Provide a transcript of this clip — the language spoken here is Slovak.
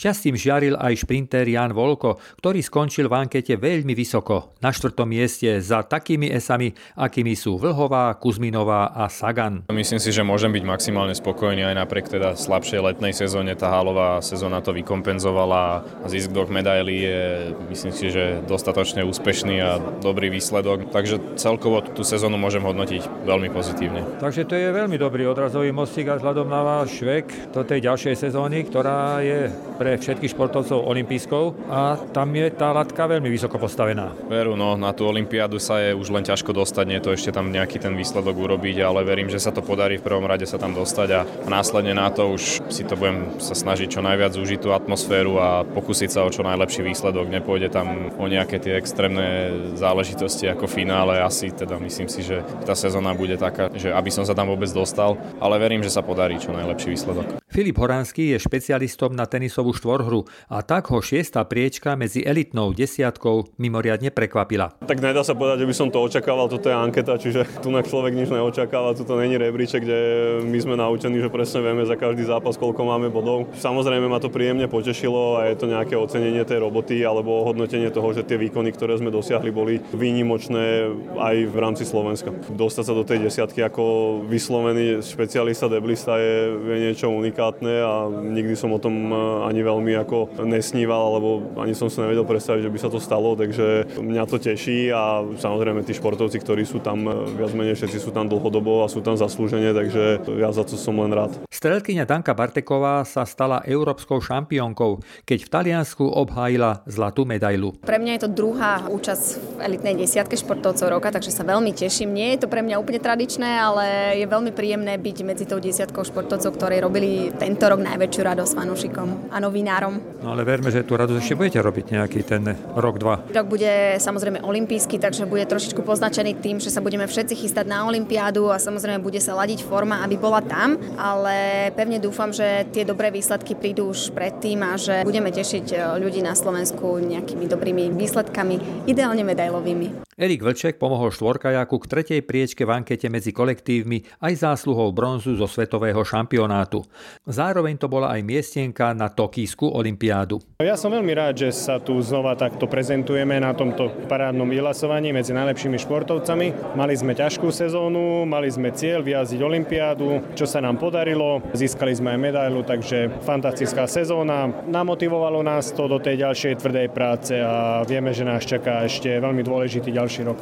Šťastím žiaril aj šprinter Jan Volko, ktorý skončil v ankete veľmi vysoko, na 4. mieste za takými esami, akými sú Vlhová, Kuzminová a Sagan. Myslím si, že môžem byť maximálne spokojný aj napriek teda slabšej letnej sezóne. Tá halová sezóna to vykompenzovala a zisk 2 medailí je, myslím si, že dostatočne úspešný a dobrý výsledok. Takže celkovo tú sezónu môžem hodnotiť veľmi pozitívne. Takže to je veľmi dobrý odrazový mostík a vzhľadom na váš vek do tej ďalšej sezóny, ktorá je pre všetkých športovcov olympijskou a tam je tá latka veľmi vysoko postavená. Veru, no na tú olympiádu sa je už len ťažko dostať, nie to ešte tam nejaký ten výsledok urobiť, ale verím, že sa to podarí v prvom rade sa tam dostať a následne na to už si to budem sa snažiť čo najviac užiť tú atmosféru a pokúsiť sa o čo najlepší výsledok. Nepôjde tam o nejaké tie extrémne záležitosti ako finále, asi teda myslím si, že tá sezóna bude taká, že aby som sa tam vôbec dostal, ale verím, že sa podarí čo najlepší výsledok. Filip Horanský je špecialistom na tenisovú štvorhru a tak ho 6. priečka medzi elitnou desiatkou mimoriadne prekvapila. Tak nedá sa povedať, že by som to očakával, toto je anketa, čiže tu na človek nič neočakáva, tu to není rebríček, kde my sme naučení, že presne vieme za každý zápas, koľko máme bodov. Samozrejme ma to príjemne potešilo a je to nejaké ocenenie tej roboty alebo hodnotenie toho, že tie výkony, ktoré sme dosiahli, boli výnimočné aj v rámci Slovenska. Dostať sa do tej desiatky ako vyslovený špecialista deblista je niečo unikátne a nikdy som o tom ani veľmi ako nesníval, alebo ani som si nevedel predstaviť, že by sa to stalo, takže mňa to teší a samozrejme tí športovci, ktorí sú tam, viac menej všetci sú tam dlhodobo a sú tam zaslúžene, takže ja za to som len rád. Strelkyňa Danka Barteková sa stala európskou šampiónkou, keď v Taliansku obhájila zlatú medailu. Pre mňa je to druhá účasť v elitnej desiatke športovcov roka, takže sa veľmi teším. Nie je to pre mňa úplne tradičné, ale je veľmi príjemné byť medzi tou desiatkou športovcov, ktorí robili tento rok najväčšiu radosť fanúšikom a novinárom. No ale verme, že tú radosť ešte budete robiť nejaký ten rok, 2. Rok bude samozrejme olympijský, takže bude trošičku poznačený tým, že sa budeme všetci chystať na olympiádu a samozrejme bude sa ladiť forma, aby bola tam, ale pevne dúfam, že tie dobré výsledky prídu už predtým a že budeme tešiť ľudí na Slovensku nejakými dobrými výsledkami, ideálne medailovými. Erik Vlček pomohol štvorkajaku k 3. priečke v ankete medzi kolektívmi aj zásluhou bronzu zo svetového šampionátu. Zároveň to bola aj miestenka na tokijskú olympiádu. Ja som veľmi rád, že sa tu znova takto prezentujeme na tomto parádnom vyhlasovaní medzi najlepšími športovcami. Mali sme ťažkú sezónu, mali sme cieľ vyjazdiť olympiádu, čo sa nám podarilo. Získali sme aj medailu, takže fantastická sezóna. Namotivovalo nás to do tej ďalšej tvrdej práce a vieme, že nás čaká ešte veľmi dôležitý ďalší rok.